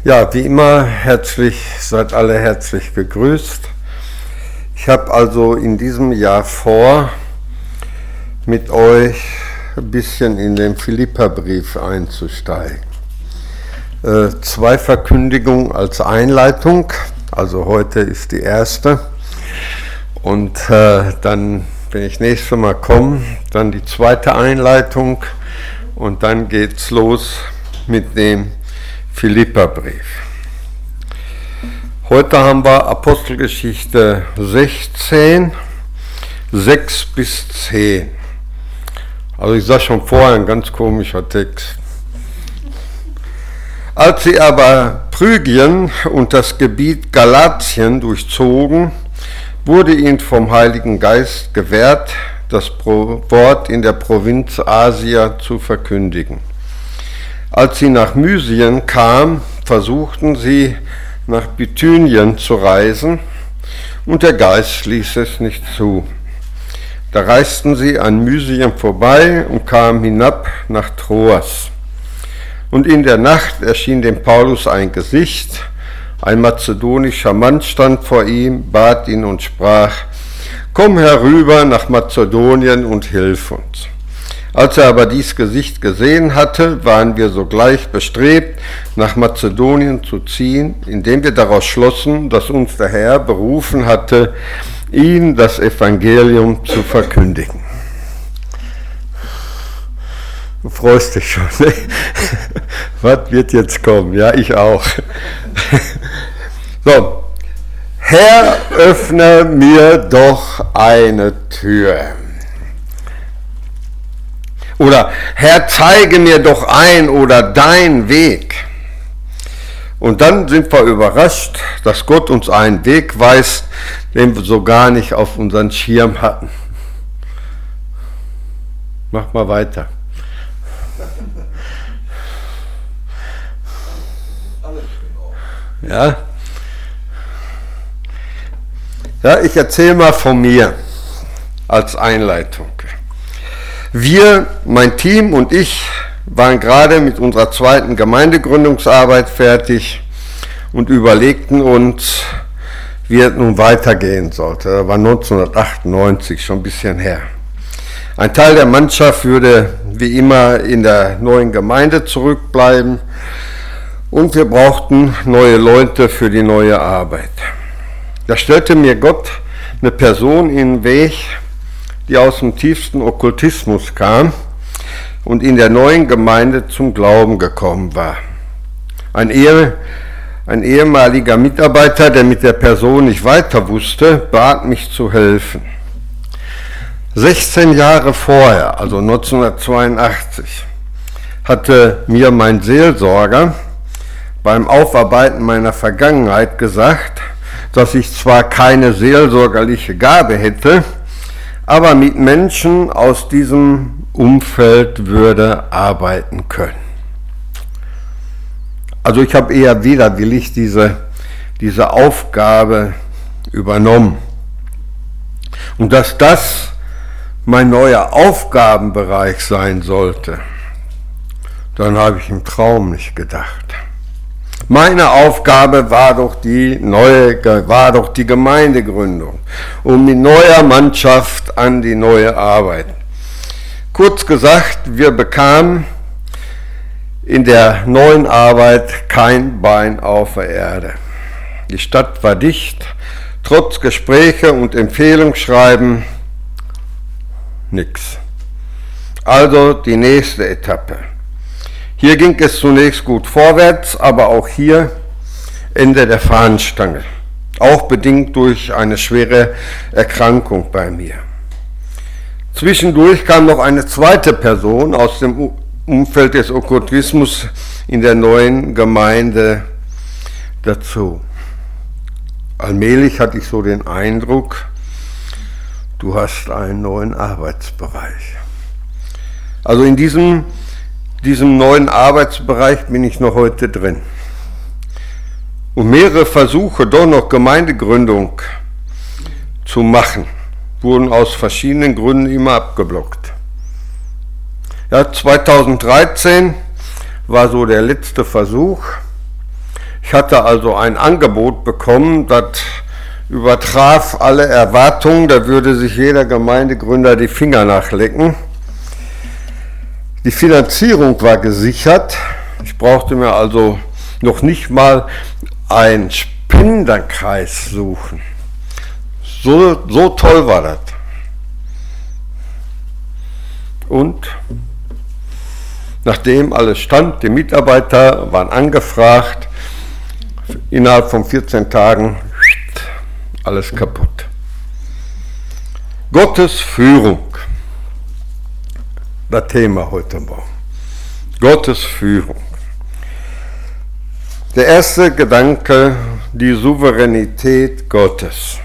Ja, wie immer seid alle herzlich gegrüßt. Ich habe also in diesem Jahr vor, mit euch ein bisschen in den Philipperbrief einzusteigen. 2 Verkündigungen als Einleitung, also heute ist die erste. Und dann, wenn ich nächstes Mal komme, dann die zweite Einleitung und dann geht's los mit dem Philipperbrief. Heute haben wir Apostelgeschichte 16, 6 bis 10. Also ich sage schon vorher, ein ganz komischer Text. Als sie aber Phrygien und das Gebiet Galatien durchzogen, wurde ihnen vom Heiligen Geist gewährt, das Wort in der Provinz Asia zu verkündigen. Als sie nach Mysien kamen, versuchten sie, nach Bithynien zu reisen, und der Geist ließ es nicht zu. Da reisten sie an Mysien vorbei und kamen hinab nach Troas. Und in der Nacht erschien dem Paulus ein Gesicht, ein mazedonischer Mann stand vor ihm, bat ihn und sprach: Komm herüber nach Mazedonien und hilf uns. Als er aber dies Gesicht gesehen hatte, waren wir sogleich bestrebt, nach Mazedonien zu ziehen, indem wir daraus schlossen, dass uns der Herr berufen hatte, ihnen das Evangelium zu verkündigen. Du freust dich schon, ne? Was wird jetzt kommen? Ja, ich auch. So, Herr, öffne mir doch eine Tür. Oder Herr, zeige mir doch ein oder dein Weg. Und dann sind wir überrascht, dass Gott uns einen Weg weist, den wir so gar nicht auf unseren Schirm hatten. Mach mal weiter. Ja? Ja, ich erzähle mal von mir als Einleitung. Wir, mein Team und ich, waren gerade mit unserer zweiten Gemeindegründungsarbeit fertig und überlegten uns, wie es nun weitergehen sollte. Das war 1998, schon ein bisschen her. Ein Teil der Mannschaft würde wie immer in der neuen Gemeinde zurückbleiben und wir brauchten neue Leute für die neue Arbeit. Da stellte mir Gott eine Person in den Weg, die aus dem tiefsten Okkultismus kam und in der neuen Gemeinde zum Glauben gekommen war. Ein ehemaliger Mitarbeiter, der mit der Person nicht weiter wusste, bat mich zu helfen. 16 Jahre vorher, also 1982, hatte mir mein Seelsorger beim Aufarbeiten meiner Vergangenheit gesagt, dass ich zwar keine seelsorgerliche Gabe hätte, aber mit Menschen aus diesem Umfeld würde arbeiten können. Also ich habe eher widerwillig diese Aufgabe übernommen. Und dass das mein neuer Aufgabenbereich sein sollte, dann habe ich im Traum nicht gedacht. Meine Aufgabe war doch die Gemeindegründung und mit neuer Mannschaft an die neue Arbeit. Kurz gesagt, wir bekamen in der neuen Arbeit kein Bein auf der Erde. Die Stadt war dicht, trotz Gespräche und Empfehlungsschreiben nix. Also die nächste Etappe. Hier ging es zunächst gut vorwärts, aber auch hier Ende der Fahnenstange. Auch bedingt durch eine schwere Erkrankung bei mir. Zwischendurch kam noch eine zweite Person aus dem Umfeld des Okkultismus in der neuen Gemeinde dazu. Allmählich hatte ich so den Eindruck, du hast einen neuen Arbeitsbereich. Also in diesem neuen Arbeitsbereich bin ich noch heute drin. Und mehrere Versuche, doch noch Gemeindegründung zu machen, wurden aus verschiedenen Gründen immer abgeblockt. Ja, 2013 war so der letzte Versuch. Ich hatte also ein Angebot bekommen, das übertraf alle Erwartungen, da würde sich jeder Gemeindegründer die Finger nachlecken. Die Finanzierung war gesichert, ich brauchte mir also noch nicht mal einen Spenderkreis suchen. So toll war das. Und nachdem alles stand, die Mitarbeiter waren angefragt, innerhalb von 14 Tagen alles kaputt. Gottes Führung, das Thema heute Morgen. Gottes Führung. Der erste Gedanke, die Souveränität Gottes.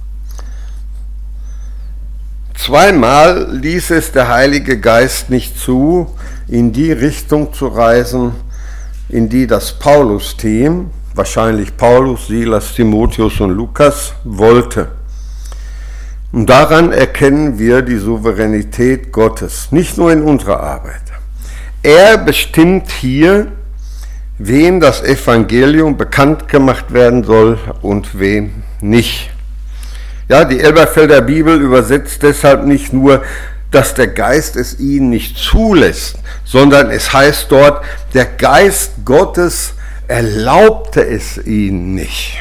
Zweimal ließ es der Heilige Geist nicht zu, in die Richtung zu reisen, in die das Paulus-Team, wahrscheinlich Paulus, Silas, Timotheus und Lukas, wollte. Und daran erkennen wir die Souveränität Gottes, nicht nur in unserer Arbeit. Er bestimmt hier, wem das Evangelium bekannt gemacht werden soll und wem nicht. Ja, die Elberfelder Bibel übersetzt deshalb nicht nur, dass der Geist es ihnen nicht zulässt, sondern es heißt dort, der Geist Gottes erlaubte es ihnen nicht.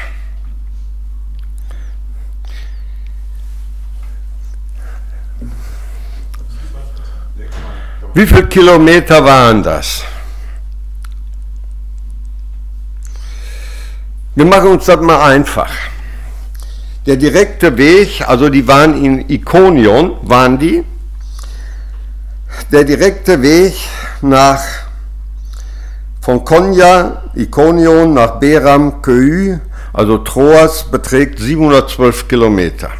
Wie viele Kilometer waren das? Wir machen uns das mal einfach. Der direkte Weg, also die waren in Ikonion, der direkte Weg von Konya, Ikonion nach Beram, Köy, also Troas, beträgt 712 Kilometer.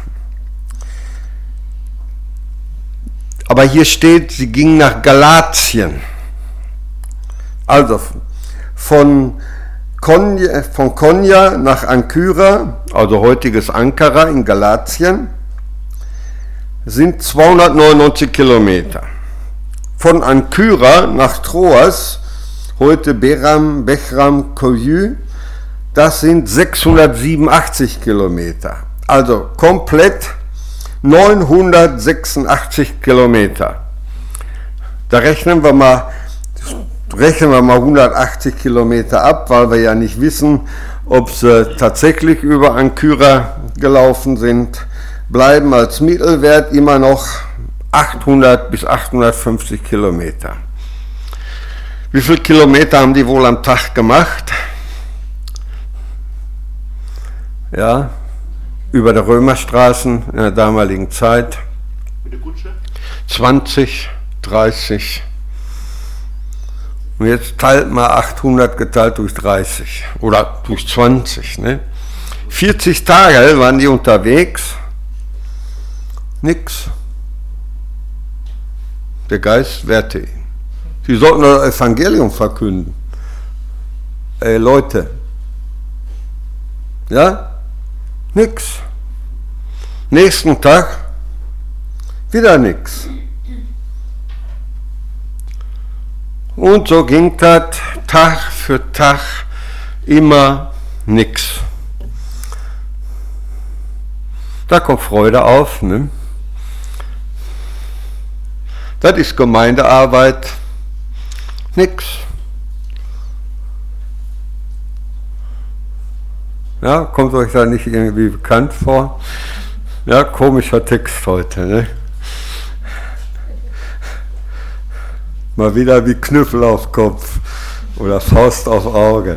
Aber hier steht, sie gingen nach Galatien. Also von Konya nach Ankyra, also heutiges Ankara in Galatien, sind 299 Kilometer. Von Ankyra nach Troas, heute Bechram, Köy, das sind 687 Kilometer. Also komplett 986 Kilometer. Da rechnen wir mal 180 Kilometer ab, weil wir ja nicht wissen, ob sie tatsächlich über Ankyra gelaufen sind. Bleiben als Mittelwert immer noch 800 bis 850 Kilometer. Wie viele Kilometer haben die wohl am Tag gemacht? Ja, über der Römerstraßen in der damaligen Zeit. Mit der Kutsche? 20, 30. Und jetzt teilt mal 800 geteilt durch 30 oder durch 20. Ne? 40 Tage waren die unterwegs. Nix. Der Geist wehrte ihn. Sie sollten das Evangelium verkünden. Ey Leute. Ja? Nix. Nächsten Tag wieder nix. Und so ging das Tag für Tag immer nix. Da kommt Freude auf, ne? Das ist Gemeindearbeit. Nix. Ja, kommt euch da nicht irgendwie bekannt vor? Ja, komischer Text heute, ne? Mal wieder wie Knüppel auf Kopf oder Faust auf Auge.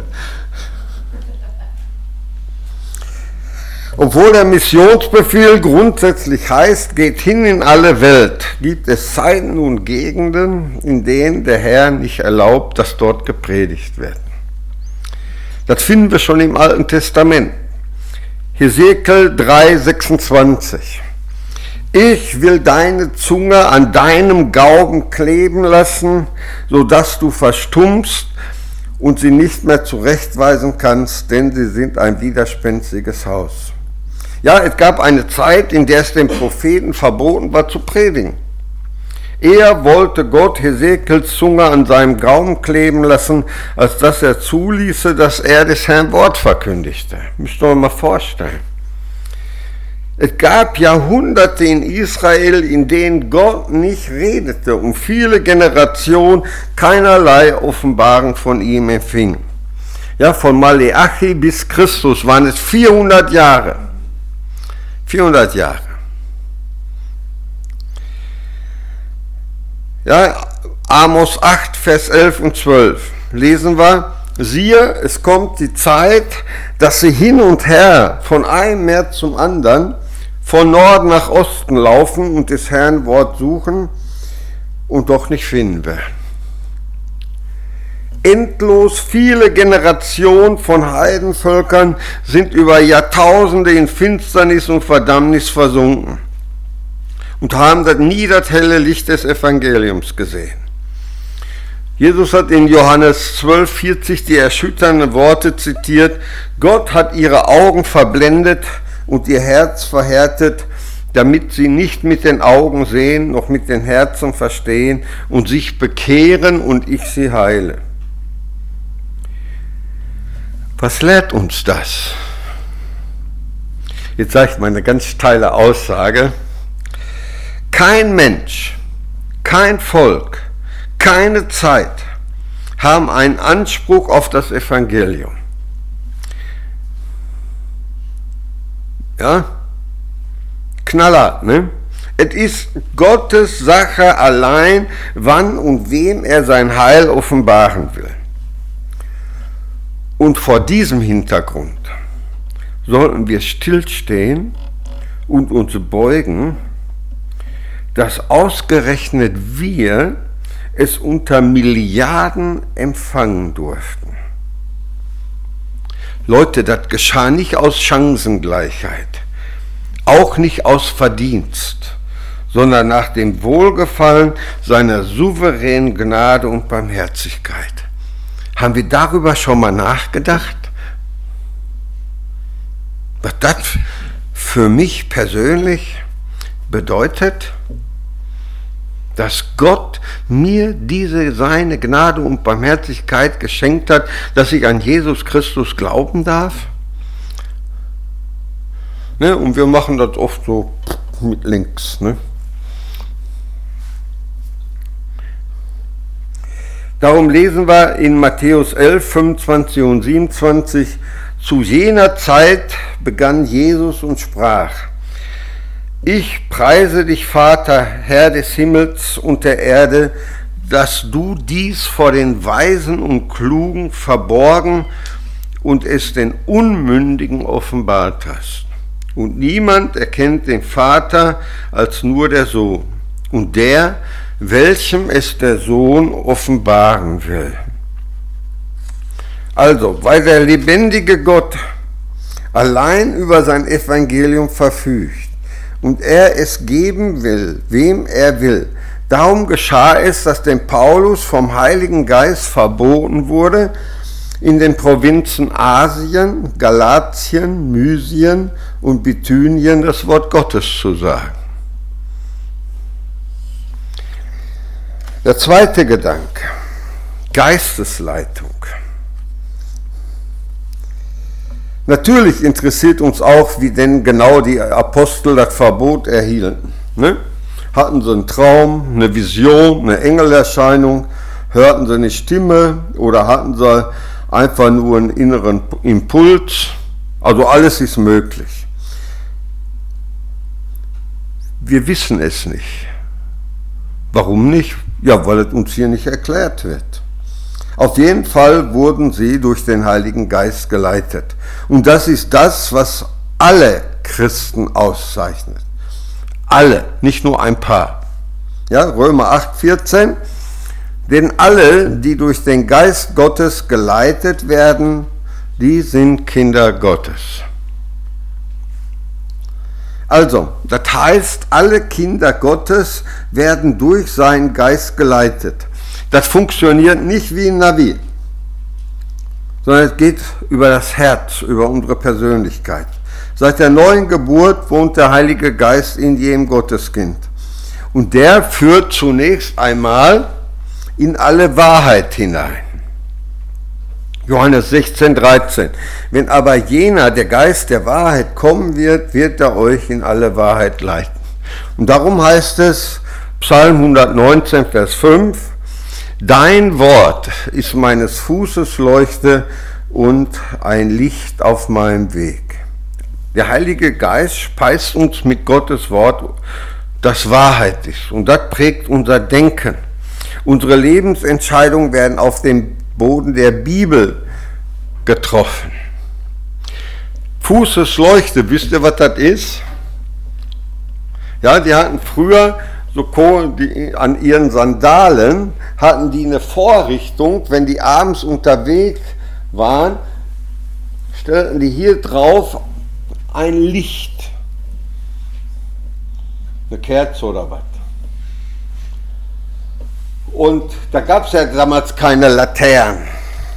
Obwohl der Missionsbefehl grundsätzlich heißt, geht hin in alle Welt, gibt es Zeiten und Gegenden, in denen der Herr nicht erlaubt, dass dort gepredigt wird. Das finden wir schon im Alten Testament. Hesekiel 3,26. Ich will deine Zunge an deinem Gaumen kleben lassen, sodass du verstummst und sie nicht mehr zurechtweisen kannst, denn sie sind ein widerspenstiges Haus. Ja, es gab eine Zeit, in der es dem Propheten verboten war zu predigen. Eher wollte Gott Hesekiels Zunge an seinem Gaumen kleben lassen, als dass er zuließe, dass er des Herrn Wort verkündigte. Müsst ihr euch mal vorstellen. Es gab Jahrhunderte in Israel, in denen Gott nicht redete und viele Generationen keinerlei Offenbarung von ihm empfingen. Ja, von Maleachi bis Christus waren es 400 Jahre. 400 Jahre. Ja, Amos 8, Vers 11 und 12 lesen wir: Siehe, es kommt die Zeit, dass sie hin und her von einem Meer zum anderen, von Norden nach Osten laufen und des Herrn Wort suchen und doch nicht finden werden. Endlos viele Generationen von Heidenvölkern sind über Jahrtausende in Finsternis und Verdammnis versunken und haben nie das helle Licht des Evangeliums gesehen. Jesus hat in Johannes 12,40 die erschütternden Worte zitiert: Gott hat ihre Augen verblendet und ihr Herz verhärtet, damit sie nicht mit den Augen sehen, noch mit den Herzen verstehen und sich bekehren und ich sie heile. Was lehrt uns das? Jetzt sage ich mal eine ganz steile Aussage. Kein Mensch, kein Volk, keine Zeit haben einen Anspruch auf das Evangelium. Ja? Knallhart, ne? Es ist Gottes Sache allein, wann und wem er sein Heil offenbaren will. Und vor diesem Hintergrund sollten wir stillstehen und uns beugen, dass ausgerechnet wir es unter Milliarden empfangen durften. Leute, das geschah nicht aus Chancengleichheit, auch nicht aus Verdienst, sondern nach dem Wohlgefallen seiner souveränen Gnade und Barmherzigkeit. Haben wir darüber schon mal nachgedacht? Was das für mich persönlich bedeutet? Dass Gott mir diese seine Gnade und Barmherzigkeit geschenkt hat, dass ich an Jesus Christus glauben darf. Ne? Und wir machen das oft so mit links. Ne? Darum lesen wir in Matthäus 11, 25 und 27, zu jener Zeit begann Jesus und sprach: Ich preise dich, Vater, Herr des Himmels und der Erde, dass du dies vor den Weisen und Klugen verborgen und es den Unmündigen offenbart hast. Und niemand erkennt den Vater als nur der Sohn und der, welchem es der Sohn offenbaren will. Also, weil der lebendige Gott allein über sein Evangelium verfügt und er es geben will, wem er will. Darum geschah es, dass dem Paulus vom Heiligen Geist verboten wurde, in den Provinzen Asien, Galatien, Mysien und Bithynien das Wort Gottes zu sagen. Der zweite Gedanke, Geistesleitung. Natürlich interessiert uns auch, wie denn genau die Apostel das Verbot erhielten. Ne? Hatten sie einen Traum, eine Vision, eine Engelerscheinung, hörten sie eine Stimme oder hatten sie einfach nur einen inneren Impuls? Also alles ist möglich. Wir wissen es nicht. Warum nicht? Ja, weil es uns hier nicht erklärt wird. Auf jeden Fall wurden sie durch den Heiligen Geist geleitet. Und das ist das, was alle Christen auszeichnet. Alle, nicht nur ein paar. Ja, Römer 8,14. Denn alle, die durch den Geist Gottes geleitet werden, die sind Kinder Gottes. Also, das heißt, alle Kinder Gottes werden durch seinen Geist geleitet. Das funktioniert nicht wie ein Navi, sondern es geht über das Herz, über unsere Persönlichkeit. Seit der neuen Geburt wohnt der Heilige Geist in jedem Gotteskind. Und der führt zunächst einmal in alle Wahrheit hinein. Johannes 16,13. Wenn aber jener, der Geist der Wahrheit, kommen wird, wird er euch in alle Wahrheit leiten. Und darum heißt es, Psalm 119, Vers 5, Dein Wort ist meines Fußes Leuchte und ein Licht auf meinem Weg. Der Heilige Geist speist uns mit Gottes Wort, das Wahrheit ist. Und das prägt unser Denken. Unsere Lebensentscheidungen werden auf dem Boden der Bibel getroffen. Fußes Leuchte, wisst ihr, was das ist? Ja, die hatten früher an ihren Sandalen hatten die eine Vorrichtung, wenn die abends unterwegs waren, stellten die hier drauf ein Licht, eine Kerze oder was. Und da gab es ja damals keine Laternen.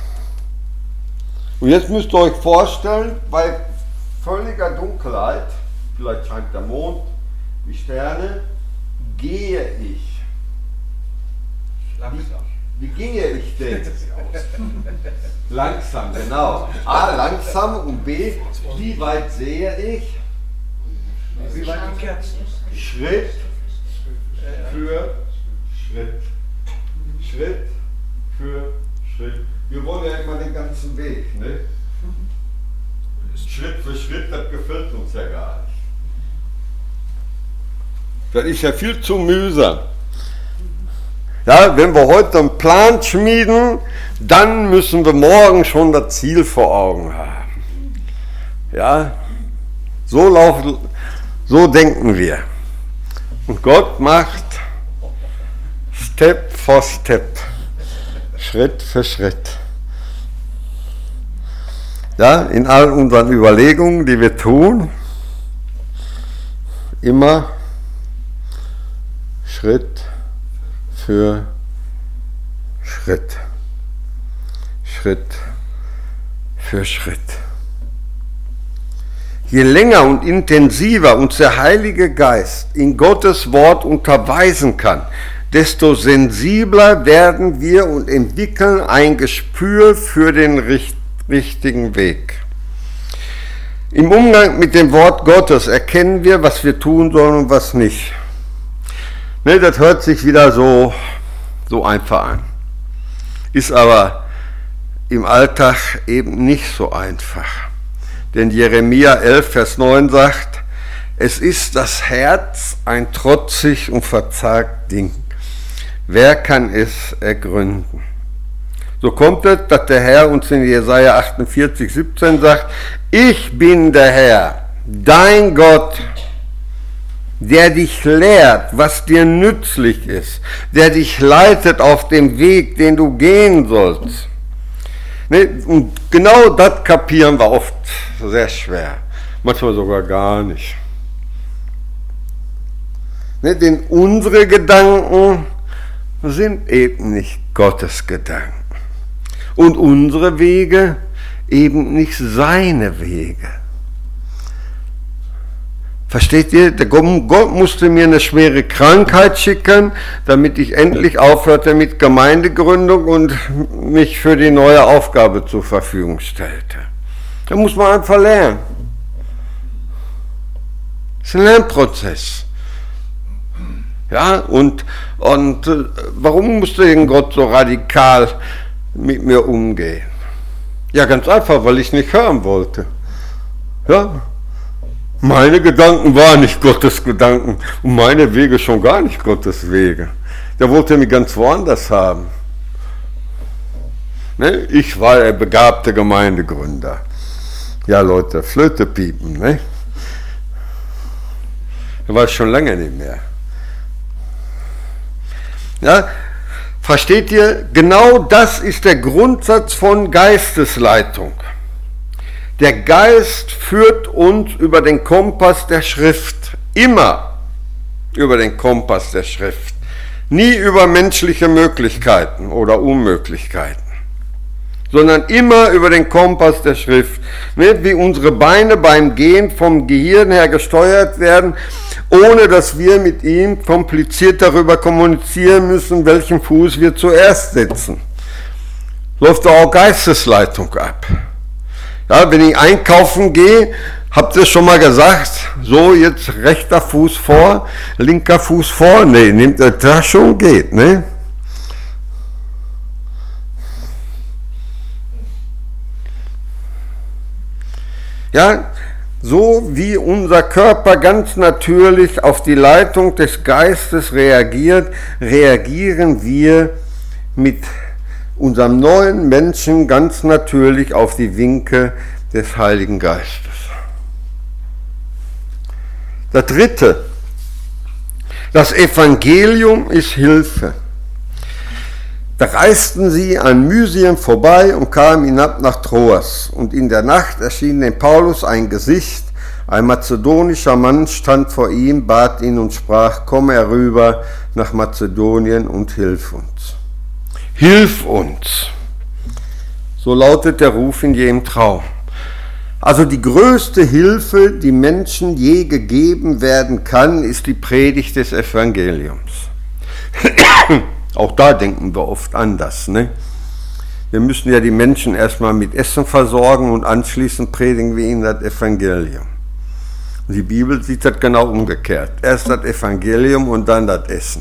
Und jetzt müsst ihr euch vorstellen, bei völliger Dunkelheit, vielleicht scheint der Mond, die Sterne, gehe ich. Langsam. Wie gehe ich denn? Langsam, genau. A, langsam und B, wie weit sehe ich? Wie weit die Kerzen? Schritt für Schritt. Schritt für Schritt. Wir wollen ja immer den ganzen Weg, ne? Schritt für Schritt, das gefällt uns ja gar nicht. Das ist ja viel zu mühsam. Ja, wenn wir heute einen Plan schmieden, dann müssen wir morgen schon das Ziel vor Augen haben. Ja, so denken wir. Und Gott macht Step for Step, Schritt für Schritt. Ja, in all unseren Überlegungen, die wir tun, immer Schritt für Schritt. Schritt für Schritt. Je länger und intensiver uns der Heilige Geist in Gottes Wort unterweisen kann, desto sensibler werden wir und entwickeln ein Gespür für den richtigen Weg. Im Umgang mit dem Wort Gottes erkennen wir, was wir tun sollen und was nicht. Ne, das hört sich wieder so einfach an. Ist aber im Alltag eben nicht so einfach. Denn Jeremia 11, Vers 9 sagt, es ist das Herz ein trotzig und verzagt Ding. Wer kann es ergründen? So kommt es, dass der Herr uns in Jesaja 48, 17 sagt, ich bin der Herr, dein Gott, der dich lehrt, was dir nützlich ist, der dich leitet auf dem Weg, den du gehen sollst. Und genau das kapieren wir oft sehr schwer, manchmal sogar gar nicht. Denn unsere Gedanken sind eben nicht Gottes Gedanken und unsere Wege eben nicht seine Wege. Versteht ihr? Der Gott musste mir eine schwere Krankheit schicken, damit ich endlich aufhörte mit Gemeindegründung und mich für die neue Aufgabe zur Verfügung stellte. Da muss man einfach lernen. Das ist ein Lernprozess. Ja, und warum musste denn Gott so radikal mit mir umgehen? Ja, ganz einfach, weil ich nicht hören wollte. Ja. Meine Gedanken waren nicht Gottes Gedanken und meine Wege schon gar nicht Gottes Wege. Der wollte mich ganz woanders haben. Ne? Ich war der begabte Gemeindegründer. Ja Leute, Flöte piepen, ne? Das war ich schon lange nicht mehr. Ja? Versteht ihr? Genau das ist der Grundsatz von Geistesleitung. Der Geist führt uns über den Kompass der Schrift, immer über den Kompass der Schrift, nie über menschliche Möglichkeiten oder Unmöglichkeiten, sondern immer über den Kompass der Schrift, wie unsere Beine beim Gehen vom Gehirn her gesteuert werden ohne dass wir mit ihm kompliziert darüber kommunizieren müssen, welchen Fuß wir zuerst setzen. Läuft auch Geistesleitung ab. Ja, wenn ich einkaufen gehe, habt ihr schon mal gesagt, so jetzt rechter Fuß vor, linker Fuß vor, nee, nehmt ihr das schon, geht, ne? Ja, so wie unser Körper ganz natürlich auf die Leitung des Geistes reagiert, reagieren wir mit unserem neuen Menschen ganz natürlich auf die Winke des Heiligen Geistes. Das dritte, das Evangelium ist Hilfe. Da reisten sie an Mysien vorbei und kamen hinab nach Troas. Und in der Nacht erschien dem Paulus ein Gesicht. Ein mazedonischer Mann stand vor ihm, bat ihn und sprach, komm herüber nach Mazedonien und hilf uns. Hilf uns! So lautet der Ruf in jedem Traum. Also die größte Hilfe, die Menschen je gegeben werden kann, ist die Predigt des Evangeliums. Auch da denken wir oft anders, ne? Wir müssen ja die Menschen erstmal mit Essen versorgen und anschließend predigen wir ihnen das Evangelium. Die Bibel sieht das genau umgekehrt. Erst das Evangelium und dann das Essen.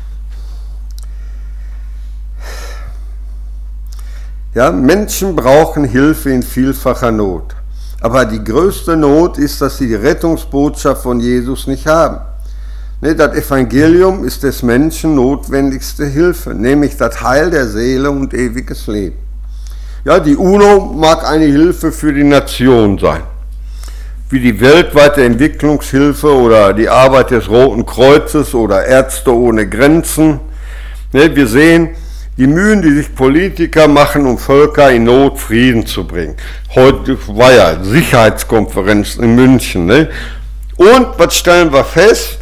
Ja, Menschen brauchen Hilfe in vielfacher Not. Aber die größte Not ist, dass sie die Rettungsbotschaft von Jesus nicht haben. Das Evangelium ist des Menschen notwendigste Hilfe, nämlich das Heil der Seele und ewiges Leben. Ja, die UNO mag eine Hilfe für die Nation sein, wie die weltweite Entwicklungshilfe oder die Arbeit des Roten Kreuzes oder Ärzte ohne Grenzen. Wir sehen die Mühen, die sich Politiker machen, um Völker in Not Frieden zu bringen. Heute war ja Sicherheitskonferenz in München. Und was stellen wir fest?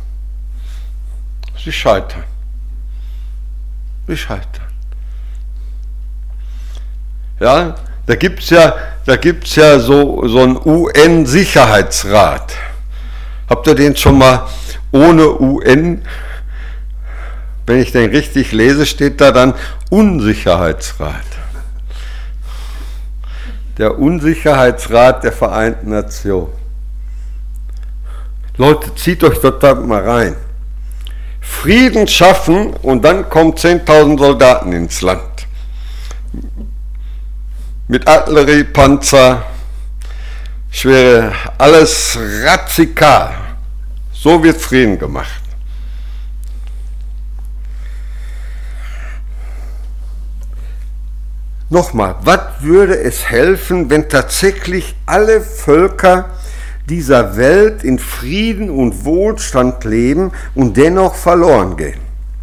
Sie scheitern. Sie scheitern. Ja, da gibt's ja so einen UN-Sicherheitsrat. Habt ihr den schon mal ohne UN? Wenn ich den richtig lese, steht da dann Unsicherheitsrat. Der Unsicherheitsrat der Vereinten Nationen. Leute, zieht euch dort mal rein. Frieden schaffen und dann kommen 10.000 Soldaten ins Land. Mit Artillerie, Panzer, schwere, alles radikal. So wird Frieden gemacht. Nochmal, was würde es helfen, wenn tatsächlich alle Völker dieser Welt in Frieden und Wohlstand leben und dennoch verloren gehen?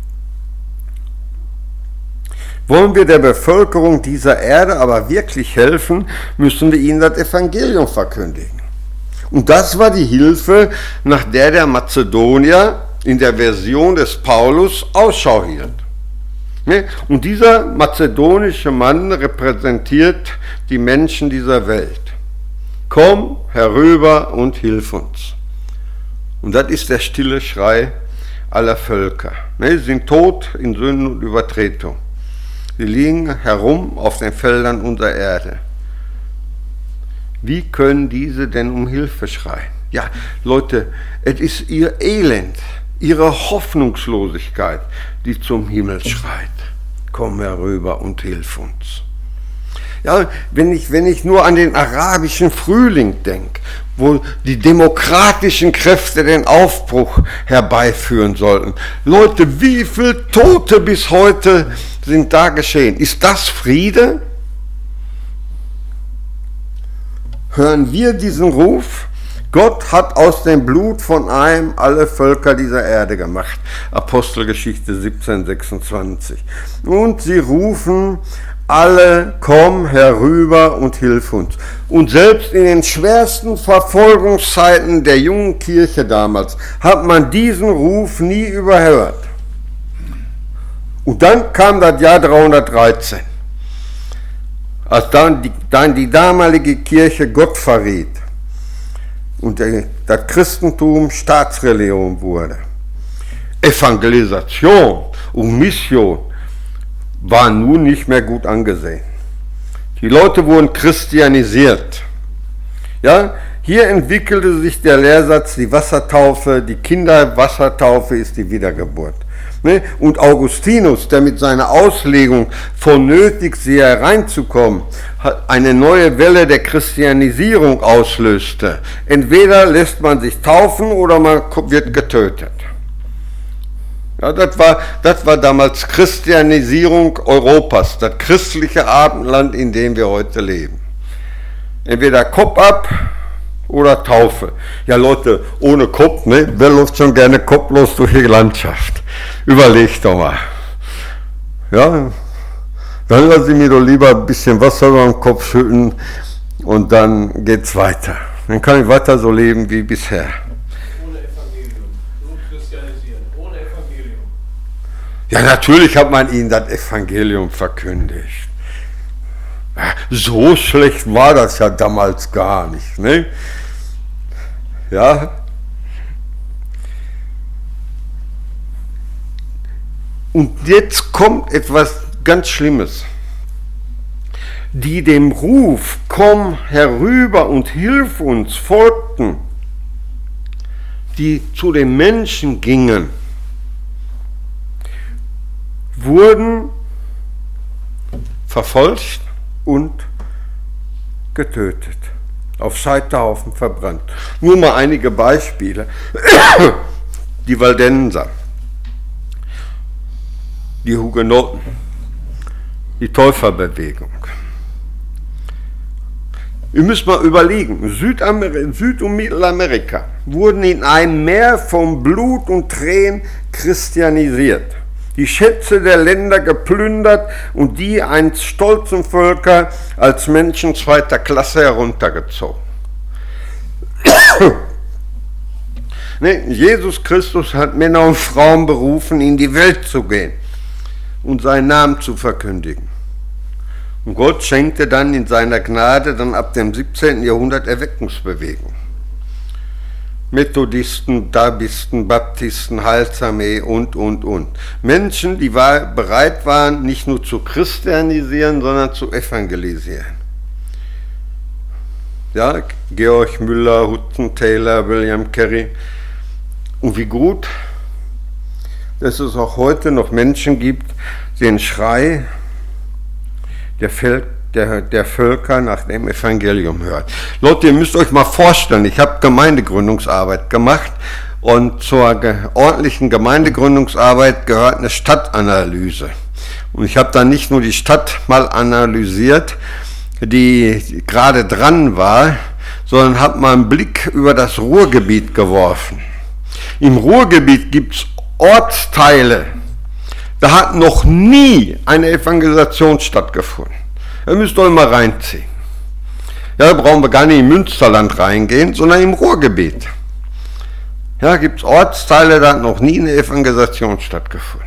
Wollen wir der Bevölkerung dieser Erde aber wirklich helfen, müssen wir ihnen das Evangelium verkündigen. Und das war die Hilfe, nach der Mazedonier in der Version des Paulus Ausschau hielt. Und dieser mazedonische Mann repräsentiert die Menschen dieser Welt. Komm herüber und hilf uns. Und das ist der stille Schrei aller Völker. Sie sind tot in Sünden und Übertretung. Sie liegen herum auf den Feldern unserer Erde. Wie können diese denn um Hilfe schreien? Ja, Leute, es ist ihr Elend, ihre Hoffnungslosigkeit, die zum Himmel schreit. Komm herüber und hilf uns. Ja, wenn ich nur an den arabischen Frühling denke, wo die demokratischen Kräfte den Aufbruch herbeiführen sollten. Leute, wie viele Tote bis heute sind da geschehen? Ist das Friede? Hören wir diesen Ruf? Gott hat aus dem Blut von einem alle Völker dieser Erde gemacht. Apostelgeschichte 17,26. Und sie rufen alle, komm herüber und hilf uns. Und selbst in den schwersten Verfolgungszeiten der jungen Kirche damals hat man diesen Ruf nie überhört. Und dann kam das Jahr 313, als dann die damalige Kirche Gott verriet. und das Christentum Staatsreligion wurde. Evangelisation und Mission waren nun nicht mehr gut angesehen. Die Leute wurden christianisiert. Ja, hier entwickelte sich der Lehrsatz, die Wassertaufe, die Kinderwassertaufe ist die Wiedergeburt. Und Augustinus, der mit seiner Auslegung vonnötig, sie hereinzukommen, eine neue Welle der Christianisierung auslöste. Entweder lässt man sich taufen oder man wird getötet. Ja, das war damals Christianisierung Europas, das christliche Abendland, in dem wir heute leben. Entweder Kopf ab oder Taufe. Ja Leute, ohne Kopf, ne? Wer läuft schon gerne kopflos durch die Landschaft? Überlegt doch mal. Ja, dann lasse ich mir doch lieber ein bisschen Wasser über den Kopf schütten und dann geht's weiter. Dann kann ich weiter so leben wie bisher. Ohne Evangelium, nur christianisieren, ohne Evangelium. Ja, natürlich hat man ihnen das Evangelium verkündigt. So schlecht war das ja damals gar nicht, ne? Ja. Und jetzt kommt etwas ganz Schlimmes. Die dem Ruf, komm herüber und hilf uns, folgten, die zu den Menschen gingen, wurden verfolgt und getötet, auf Scheiterhaufen verbrannt. Nur mal einige Beispiele. Die Waldenser, die Hugenotten, die Täuferbewegung. Ihr müsst mal überlegen, Süd- und Mittelamerika wurden in einem Meer von Blut und Tränen christianisiert. Die Schätze der Länder geplündert und die einst stolzen Völker als Menschen zweiter Klasse heruntergezogen. Jesus Christus hat Männer und Frauen berufen, in die Welt zu gehen und seinen Namen zu verkündigen. Und Gott schenkte dann in seiner Gnade dann ab dem 17. Jahrhundert Erweckungsbewegung. Methodisten, Dabisten, Baptisten, Heilsarmee und. Menschen, die bereit waren, nicht nur zu christianisieren, sondern zu evangelisieren. Ja, Georg Müller, Hudson Taylor, William Carey. Und wie gut, dass es auch heute noch Menschen gibt, die den Schrei der Völker nach dem Evangelium hört. Leute, ihr müsst euch mal vorstellen, ich habe Gemeindegründungsarbeit gemacht und zur ordentlichen Gemeindegründungsarbeit gehört eine Stadtanalyse. Und ich habe dann nicht nur die Stadt mal analysiert, die gerade dran war, sondern habe mal einen Blick über das Ruhrgebiet geworfen. Im Ruhrgebiet gibt es Ortsteile, da hat noch nie eine Evangelisation stattgefunden. Da müsst ihr euch mal reinziehen. Ja, da brauchen wir gar nicht im Münsterland reingehen, sondern im Ruhrgebiet. Ja, gibt es Ortsteile, da hat noch nie eine Evangelisation stattgefunden.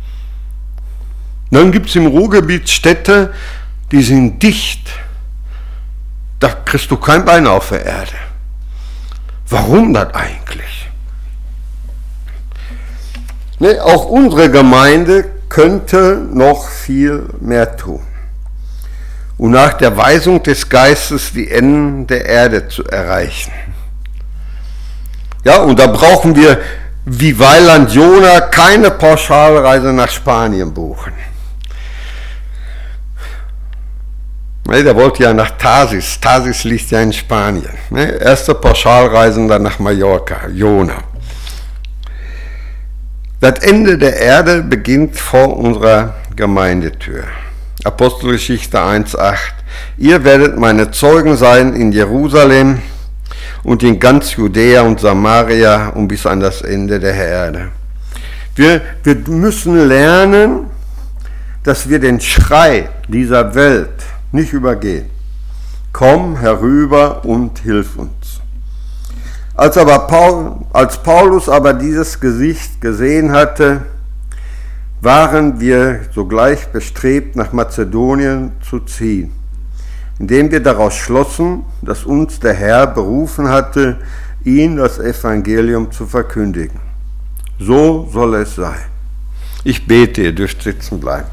Dann gibt es im Ruhrgebiet Städte, die sind dicht. Da kriegst du kein Bein auf der Erde. Warum das eigentlich? Ne, auch unsere Gemeinde könnte noch viel mehr tun, um nach der Weisung des Geistes die Enden der Erde zu erreichen. Ja, und da brauchen wir, wie Weiland Jona, keine Pauschalreise nach Spanien buchen. Ne, der wollte ja nach Tarsis. Tarsis liegt ja in Spanien. Ne, erste Pauschalreisen dann nach Mallorca, Jona. Das Ende der Erde beginnt vor unserer Gemeindetür. Apostelgeschichte 1,8. Ihr werdet meine Zeugen sein in Jerusalem und in ganz Judäa und Samaria und bis an das Ende der Erde. Wir müssen lernen, dass wir den Schrei dieser Welt nicht übergehen. Komm herüber und hilf uns. Als Paulus aber dieses Gesicht gesehen hatte, waren wir sogleich bestrebt, nach Mazedonien zu ziehen. indem wir daraus schlossen, dass uns der Herr berufen hatte, ihm das Evangelium zu verkündigen. So soll es sein. Ich bete, ihr dürft sitzen bleiben.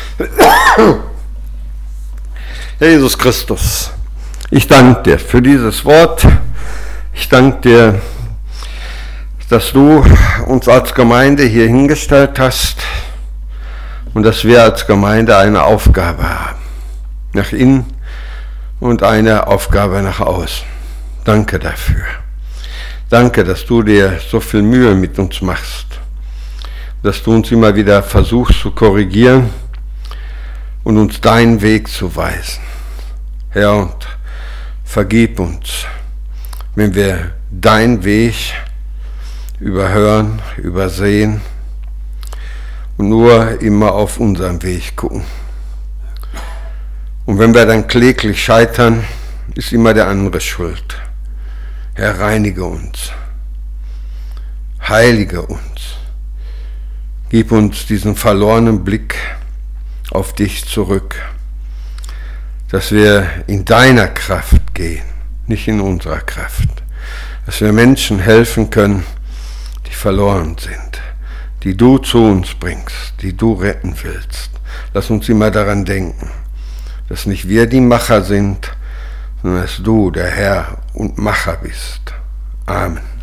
Herr Jesus Christus, ich danke dir für dieses Wort. Ich danke dir, dass du uns als Gemeinde hier hingestellt hast und dass wir als Gemeinde eine Aufgabe haben, nach innen und eine Aufgabe nach außen. Danke dafür. Danke, dass du dir so viel Mühe mit uns machst, dass du uns immer wieder versuchst zu korrigieren und uns deinen Weg zu weisen. Herr, und vergib uns, wenn wir deinen Weg überhören, übersehen und nur immer auf unseren Weg gucken. Und wenn wir dann kläglich scheitern, ist immer der andere schuld. Herr, reinige uns, heilige uns, gib uns diesen verlorenen Blick auf dich zurück, dass wir in deiner Kraft gehen, nicht in unserer Kraft, dass wir Menschen helfen können, die verloren sind, die du zu uns bringst, die du retten willst. Lass uns immer daran denken, dass nicht wir die Macher sind, sondern dass du der Herr und Macher bist. Amen.